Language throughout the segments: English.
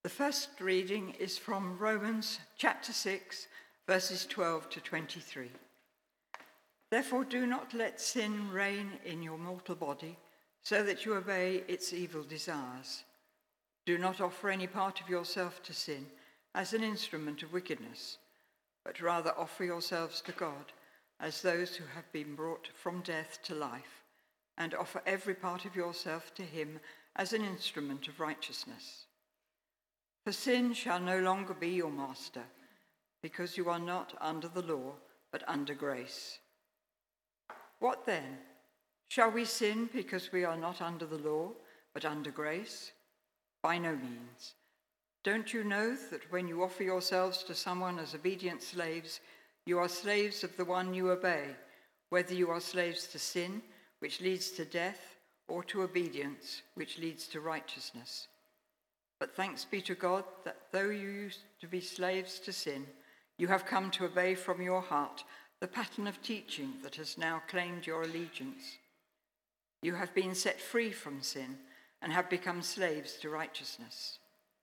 The first reading is from Romans chapter 6, verses 12 to 23. Therefore do not let sin reign in your mortal body, so that you obey its evil desires. Do not offer any part of yourself to sin as an instrument of wickedness, but rather offer yourselves to God as those who have been brought from death to life, and offer every part of yourself to him as an instrument of righteousness. For sin shall no longer be your master, because you are not under the law, but under grace. What then? Shall we sin because we are not under the law, but under grace? By no means. Don't you know that when you offer yourselves to someone as obedient slaves, you are slaves of the one you obey, whether you are slaves to sin, which leads to death, or to obedience, which leads to righteousness? But thanks be to God that though you used to be slaves to sin, you have come to obey from your heart the pattern of teaching that has now claimed your allegiance. You have been set free from sin and have become slaves to righteousness.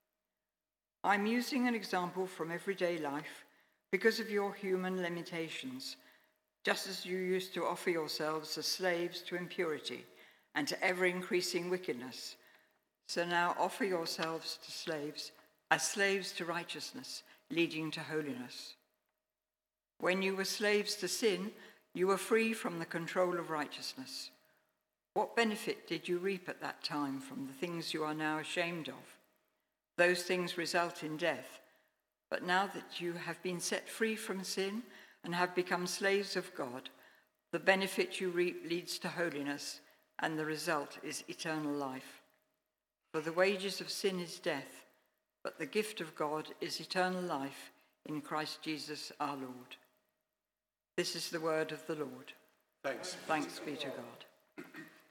I'm using an example from everyday life because of your human limitations, just as you used to offer yourselves as slaves to impurity and to ever-increasing wickedness. So now offer yourselves to slaves as slaves to righteousness, leading to holiness. When you were slaves to sin, you were free from the control of righteousness. What benefit did you reap at that time from the things you are now ashamed of? Those things result in death. But now that you have been set free from sin and have become slaves of God, the benefit you reap leads to holiness, and the result is eternal life. For the wages of sin is death, but the gift of God is eternal life in Christ Jesus our Lord. This is the word of the Lord. Thanks be to God.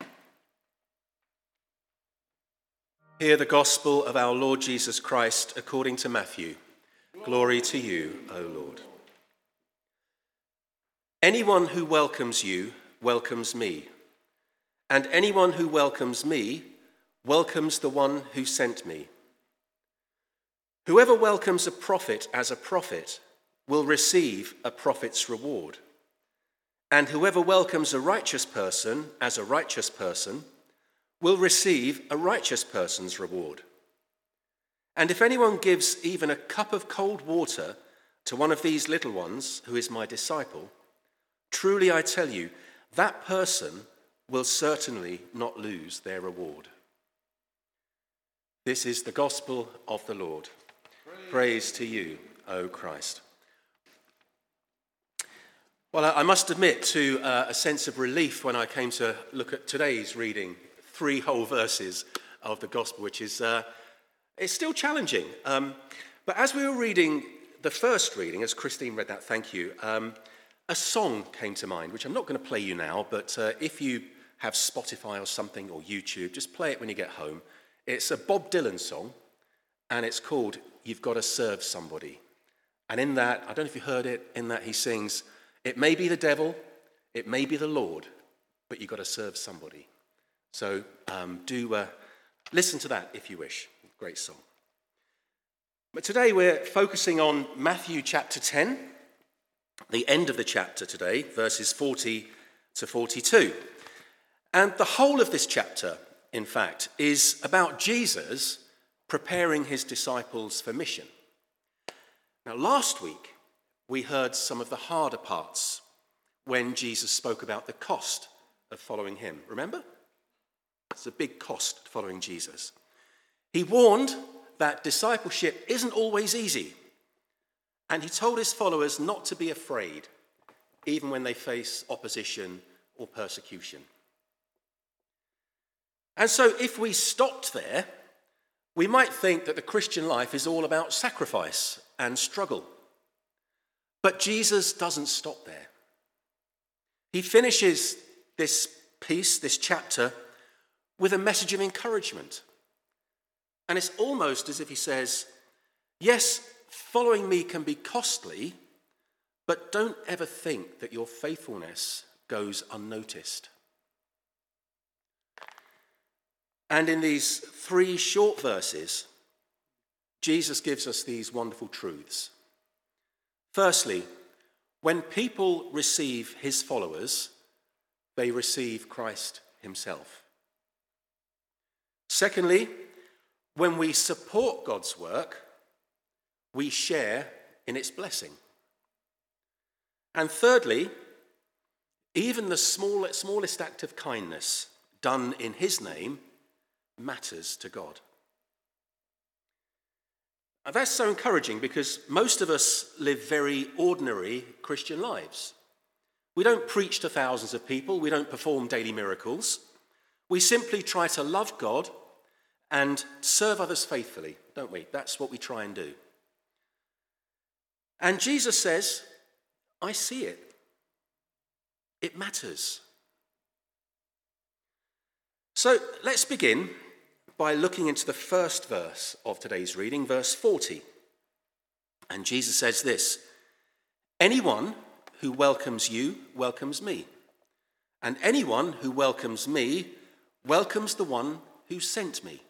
Hear the gospel of our Lord Jesus Christ according to Matthew. Glory to you, O Lord. Anyone who welcomes you welcomes me, and anyone who welcomes me welcomes the one who sent me. Whoever welcomes a prophet as a prophet will receive a prophet's reward, and whoever welcomes a righteous person as a righteous person will receive a righteous person's reward. And if anyone gives even a cup of cold water to one of these little ones who is my disciple, truly I tell you, that person will certainly not lose their reward. This is the gospel of the Lord. Praise to you, O Christ. Well, I must admit to a sense of relief when I came to look at today's reading, 3 whole verses of the gospel, which is it's still challenging. But as we were reading the first reading, as Christine read that, thank you, a song came to mind, which I'm not going to play you now, but if you have Spotify or something, or YouTube, just play it when you get home. It's a Bob Dylan song, and it's called You've Got to Serve Somebody. And in that, I don't know if you heard it, in that he sings, it may be the devil, it may be the Lord, but you've got to serve somebody. So do listen to that if you wish. Great song. But today we're focusing on Matthew chapter 10, the end of the chapter today, verses 40 to 42. And the whole of this chapter, in fact, is about Jesus preparing his disciples for mission. Now, last week, we heard some of the harder parts when Jesus spoke about the cost of following him. Remember? It's a big cost following Jesus. He warned that discipleship isn't always easy, and he told his followers not to be afraid, even when they face opposition or persecution. And so if we stopped there, we might think that the Christian life is all about sacrifice and struggle. But Jesus doesn't stop there. He finishes this piece, this chapter, with a message of encouragement. And it's almost as if he says, yes, following me can be costly, but don't ever think that your faithfulness goes unnoticed. And in these 3 short verses, Jesus gives us these wonderful truths. Firstly, when people receive his followers, they receive Christ himself. Secondly, when we support God's work, we share in its blessing. And thirdly, even the smallest act of kindness done in his name matters to God. And that's so encouraging because most of us live very ordinary Christian lives. We don't preach to thousands of people. We don't perform daily miracles. We simply try to love God and serve others faithfully, don't we? That's what we try and do. And Jesus says, I see it. It matters. So let's begin by looking into the first verse of today's reading, verse 40. And Jesus says this, anyone who welcomes you welcomes me, and anyone who welcomes me welcomes the one who sent me.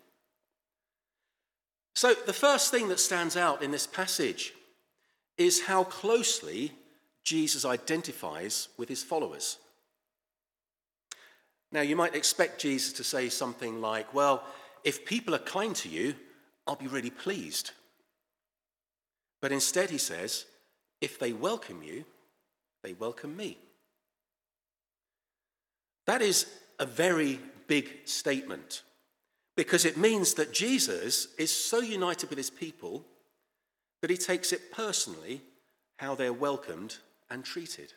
So the first thing that stands out in this passage is how closely Jesus identifies with his followers. Now, you might expect Jesus to say something like, well, if people are kind to you, I'll be really pleased. But instead he says, if they welcome you, they welcome me. That is a very big statement because it means that Jesus is so united with his people that he takes it personally how they're welcomed and treated.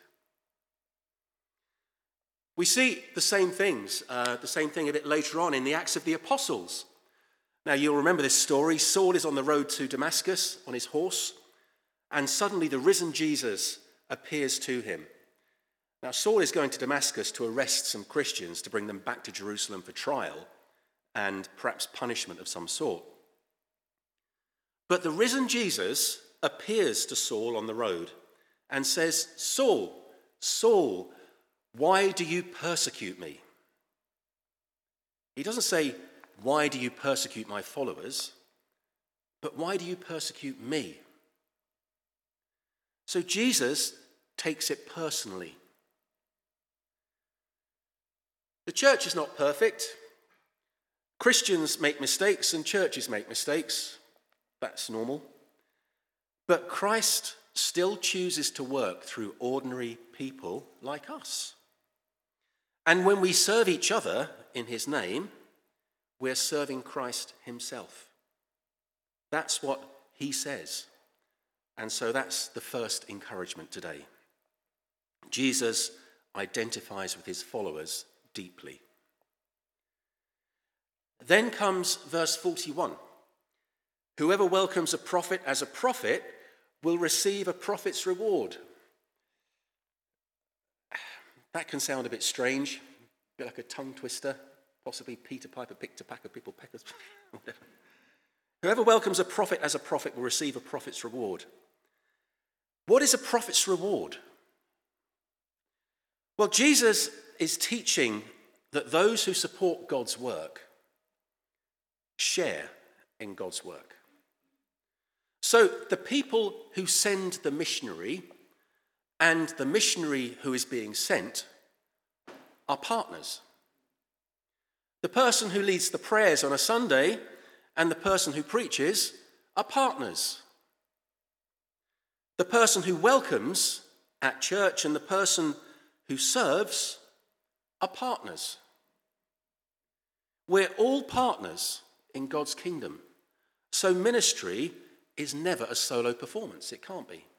We see the same thing a bit later on in the Acts of the Apostles. Now, you'll remember this story. Saul is on the road to Damascus on his horse, and suddenly the risen Jesus appears to him. Now, Saul is going to Damascus to arrest some Christians to bring them back to Jerusalem for trial and perhaps punishment of some sort. But the risen Jesus appears to Saul on the road and says, Saul, Saul, why do you persecute me? He doesn't say, why do you persecute my followers? But why do you persecute me? So Jesus takes it personally. The church is not perfect. Christians make mistakes and churches make mistakes. That's normal. But Christ still chooses to work through ordinary people like us. And when we serve each other in his name, we're serving Christ himself. That's what he says. And so that's the first encouragement today. Jesus identifies with his followers deeply. Then comes verse 41. Whoever welcomes a prophet as a prophet will receive a prophet's reward. That can sound a bit strange, a bit like a tongue twister, possibly Peter Piper picked a pack of pickle peckers. Whoever welcomes a prophet as a prophet will receive a prophet's reward. What is a prophet's reward? Well, Jesus is teaching that those who support God's work share in God's work. So the people who send the missionary and the missionary who is being sent are partners. The person who leads the prayers on a Sunday and the person who preaches are partners. The person who welcomes at church and the person who serves are partners. We're all partners in God's kingdom. So ministry is never a solo performance. It can't be.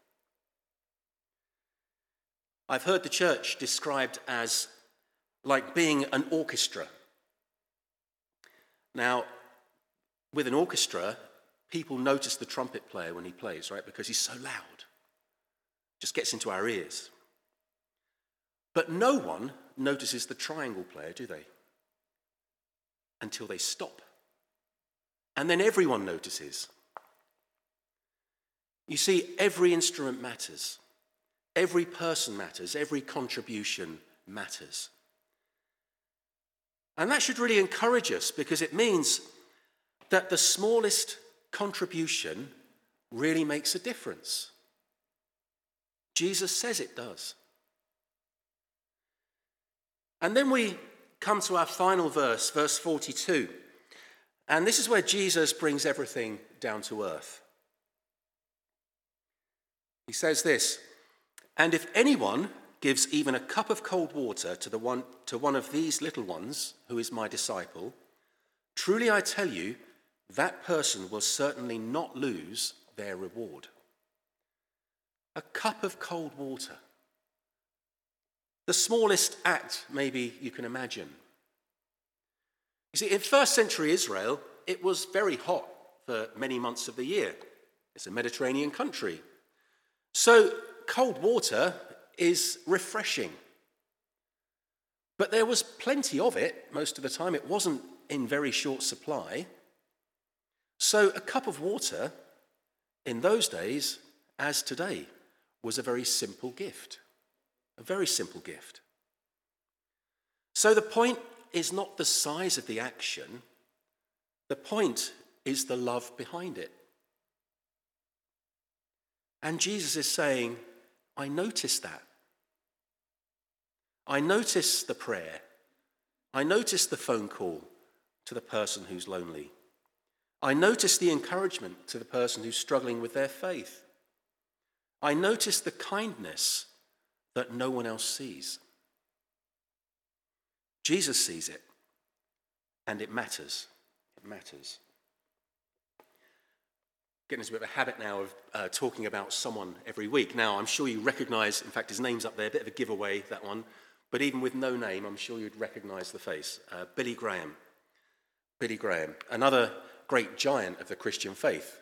I've heard the church described as like being an orchestra. Now, with an orchestra, people notice the trumpet player when he plays, right? Because he's so loud. Just gets into our ears. But no one notices the triangle player, do they? Until they stop. And then everyone notices. You see, every instrument matters. Every person matters. Every contribution matters. And that should really encourage us because it means that the smallest contribution really makes a difference. Jesus says it does. And then we come to our final verse, verse 42. And this is where Jesus brings everything down to earth. He says this, "And if anyone gives even a cup of cold water to one of these little ones who is my disciple, truly I tell you, that person will certainly not lose their reward." A cup of cold water. The smallest act maybe you can imagine. You see, in first century Israel, it was very hot for many months of the year. It's a Mediterranean country. So cold water is refreshing. But there was plenty of it most of the time. It wasn't in very short supply. So a cup of water in those days, as today, was a very simple gift. A very simple gift. So the point is not the size of the action. The point is the love behind it. And Jesus is saying, I notice that. I notice the prayer. I notice the phone call to the person who's lonely. I notice the encouragement to the person who's struggling with their faith. I notice the kindness that no one else sees. Jesus sees it, and it matters. It matters. Getting into a bit of a habit now of talking about someone every week. Now, I'm sure you recognise, in fact, his name's up there, a bit of a giveaway, that one. But even with no name, I'm sure you'd recognise the face. Billy Graham. Billy Graham, another great giant of the Christian faith.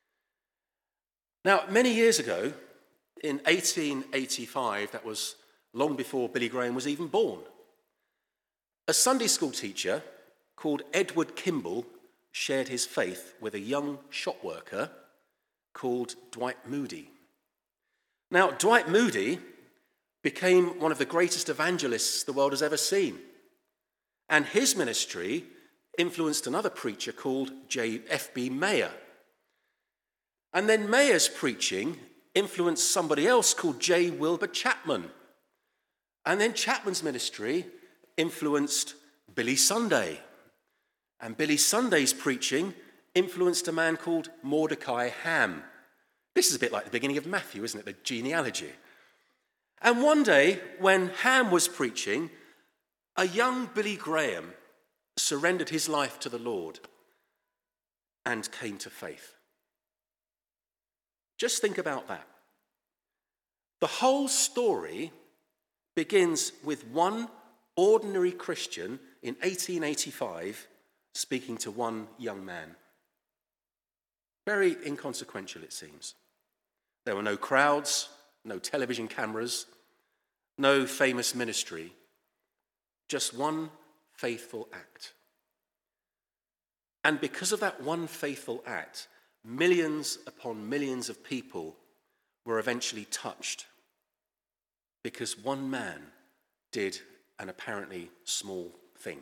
Now, many years ago, in 1885, that was long before Billy Graham was even born, a Sunday school teacher called Edward Kimball shared his faith with a young shop worker called Dwight Moody. Now, Dwight Moody became one of the greatest evangelists the world has ever seen. And his ministry influenced another preacher called F.B. Mayer. And then Mayer's preaching influenced somebody else called J. Wilbur Chapman. And then Chapman's ministry influenced Billy Sunday. And Billy Sunday's preaching influenced a man called Mordecai Ham. This is a bit like the beginning of Matthew, isn't it? The genealogy. And one day, when Ham was preaching, a young Billy Graham surrendered his life to the Lord and came to faith. Just think about that. The whole story begins with one ordinary Christian in 1885 speaking to one young man. Very inconsequential, it seems. There were no crowds, no television cameras, no famous ministry, just one faithful act. And because of that one faithful act, millions upon millions of people were eventually touched because one man did an apparently small thing.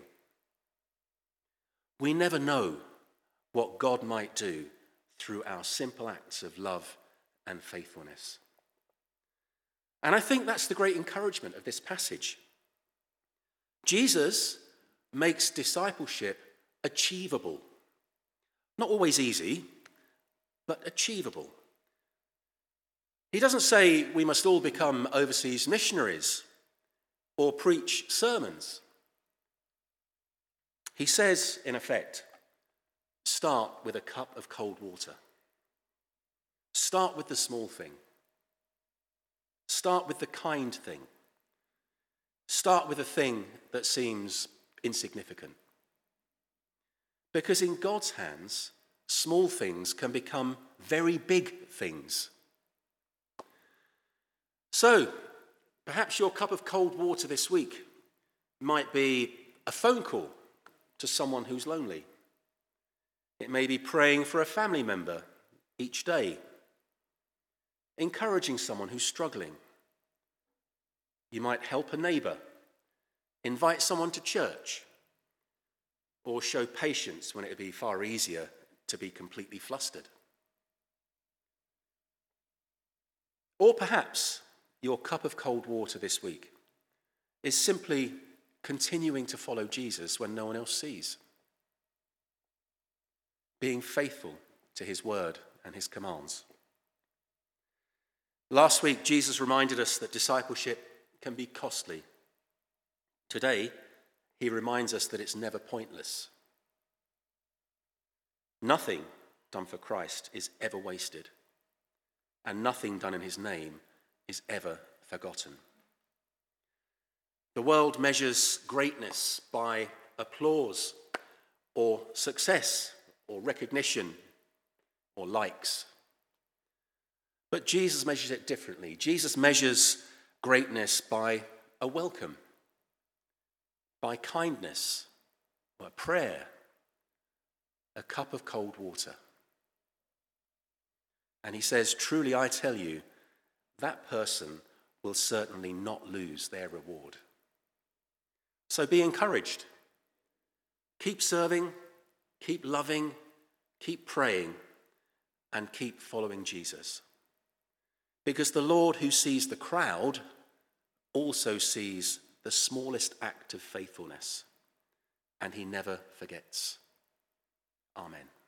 We never know what God might do through our simple acts of love and faithfulness. And I think that's the great encouragement of this passage. Jesus makes discipleship achievable. Not always easy, but achievable. He doesn't say we must all become overseas missionaries or preach sermons. He says, in effect, start with a cup of cold water. Start with the small thing. Start with the kind thing. Start with a thing that seems insignificant. Because in God's hands, small things can become very big things. So, perhaps your cup of cold water this week might be a phone call to someone who's lonely. It may be praying for a family member each day, encouraging someone who's struggling. You might help a neighbour, invite someone to church, or show patience when it would be far easier to be completely flustered. Or perhaps your cup of cold water this week is simply continuing to follow Jesus when no one else sees. Being faithful to his word and his commands. Last week, Jesus reminded us that discipleship can be costly. Today, he reminds us that it's never pointless. Nothing done for Christ is ever wasted, and nothing done in his name is ever forgotten. The world measures greatness by applause or success or recognition or likes. But Jesus measures it differently. Jesus measures greatness by a welcome, by kindness, by prayer, a cup of cold water. And he says, truly I tell you, that person will certainly not lose their reward. So be encouraged. Keep serving, keep loving, keep praying, and keep following Jesus. Because the Lord who sees the crowd also sees the smallest act of faithfulness, and he never forgets. Amen.